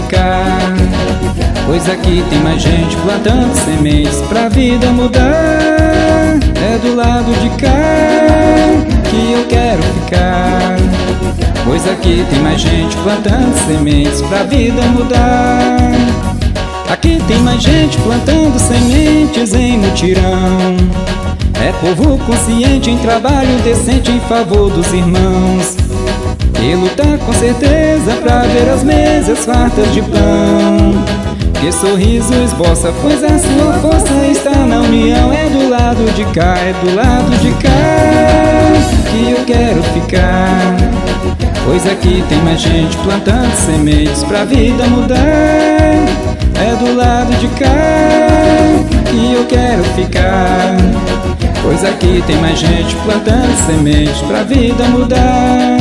ficar, pois aqui tem mais gente plantando sementes pra vida mudar. É do lado de cá que eu quero ficar, pois aqui tem mais gente plantando sementes pra vida mudar. Aqui tem mais gente plantando sementes em mutirão. É povo consciente em trabalho decente em favor dos irmãos, e lutar com certeza pra ver as mesas fartas de pão. Que sorriso esboça, pois a sua força está na união. É do lado de cá, é do lado de cá que eu quero ficar, pois aqui tem mais gente plantando sementes pra vida mudar. É do lado de cá que eu quero ficar, pois aqui tem mais gente plantando sementes pra vida mudar.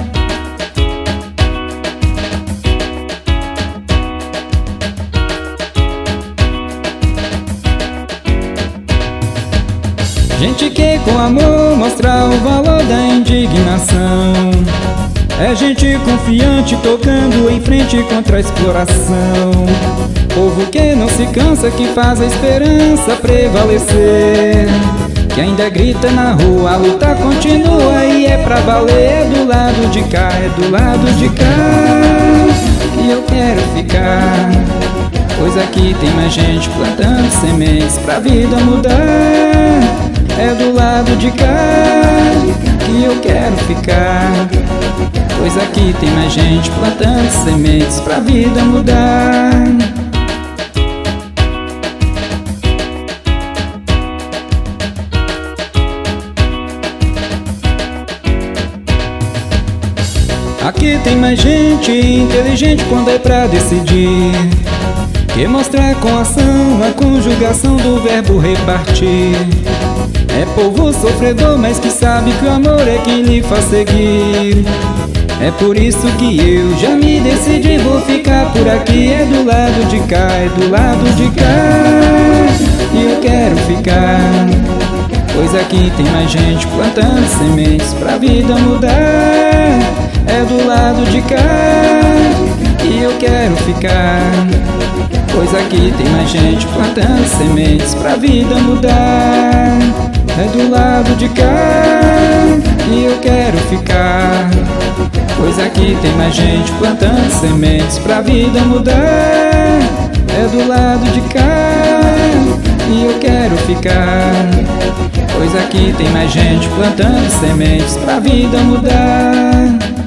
Gente que com amor mostra o valor da indignação. É gente confiante tocando em frente contra a exploração. Povo que não se cansa, que faz a esperança prevalecer, que ainda grita na rua, a luta continua e é pra valer. É do lado de cá, é do lado de cá que eu quero ficar, pois aqui tem mais gente plantando sementes pra vida mudar. É do lado de cá que eu quero ficar, pois aqui tem mais gente plantando sementes pra vida mudar. Aqui tem mais gente inteligente quando é pra decidir, que mostrar com ação a conjugação do verbo repartir. É povo sofredor, mas que sabe que o amor é quem lhe faz seguir. É por isso que eu já me decidi, vou ficar por aqui. É do lado de cá, é do lado de cá e eu quero ficar, pois aqui tem mais gente plantando sementes pra vida mudar. É do lado de cá que eu quero ficar, pois aqui tem mais gente plantando sementes pra vida mudar. É do lado de cá que eu quero ficar, pois aqui tem mais gente plantando sementes pra vida mudar. É do lado de cá que eu quero ficar, pois aqui tem mais gente plantando sementes pra vida mudar.